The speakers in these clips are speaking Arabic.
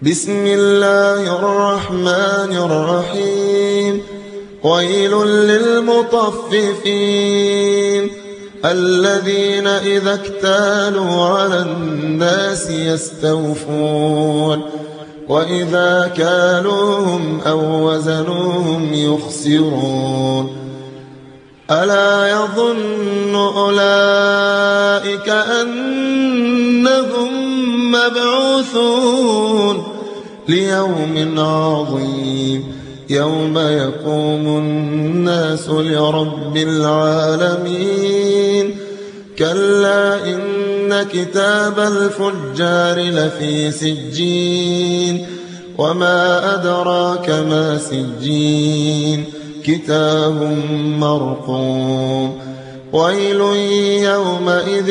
بسم الله الرحمن الرحيم. ويل للمطففين الذين إذا اكتالوا على الناس يستوفون وإذا كالوهم أو وزنوهم يخسرون. ألا يظن أولئك أنهم مبعوثون ليوم عظيم يوم يقوم الناس لرب العالمين. كلا إن كتاب الفجار لفي سجين وما أدراك ما سجين كتاب مرقوم. ويل يومئذ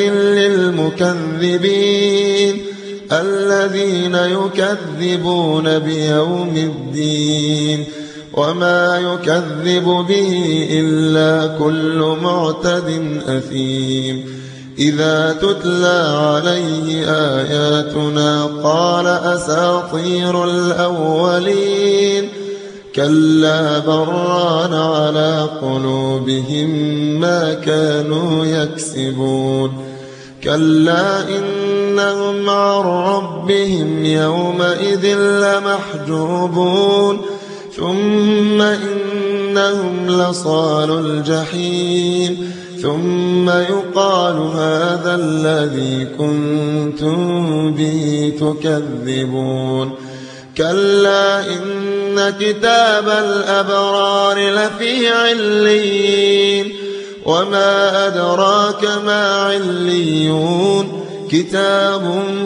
للمكذبين الذين يكذبون بيوم الدين وما يكذب به إلا كل معتد أثيم. إذا تتلى عليه آياتنا قال أساطير الأولين. كلا بران على قلوبهم ما كانوا يكسبون. كلا إنهم عن ربهم يومئذ لمحجوبون ثم إنهم لصالو الجحيم ثم يقال هذا الذي كنتم به تكذبون. كلا إن كتاب الأبرار لفي عليين وما أدراك ما عليون كتاب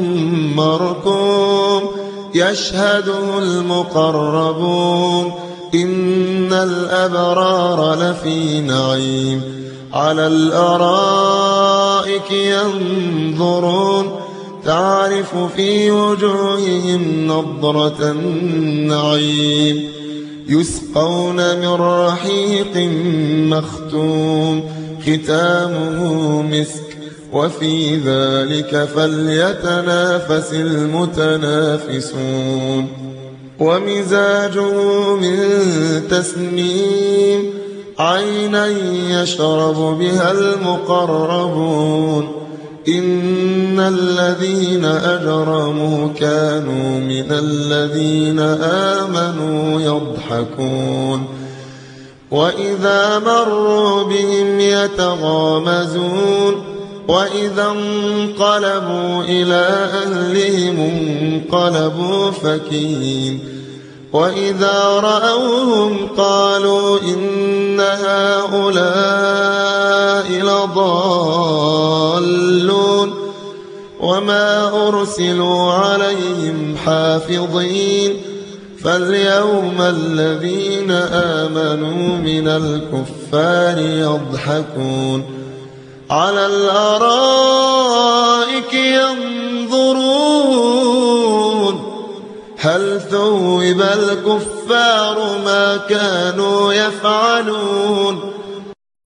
مرقوم يشهده المقربون. إن الأبرار لفي نعيم على الأرائك ينظرون تعرف في وجوههم نضرة النعيم. يسقون من رحيق مختوم ختامه مسك وفي ذلك فليتنافس المتنافسون. ومزاجه من تسنيم عينا يشرب بها المقربون. إن الذين أجرموا كانوا من الذين آمنوا يضحكون وإذا مروا بهم يتغامزون. وإذا انقلبوا إلى أهلهم انقلبوا فكين. وإذا رأوهم قالوا إن هؤلاء لضالون وما أرسلوا عليهم حافظين. فاليوم الذين آمنوا من الكفار يضحكون على الأرائك ينظرون هل ثوب الكفار ما كانوا يفعلون.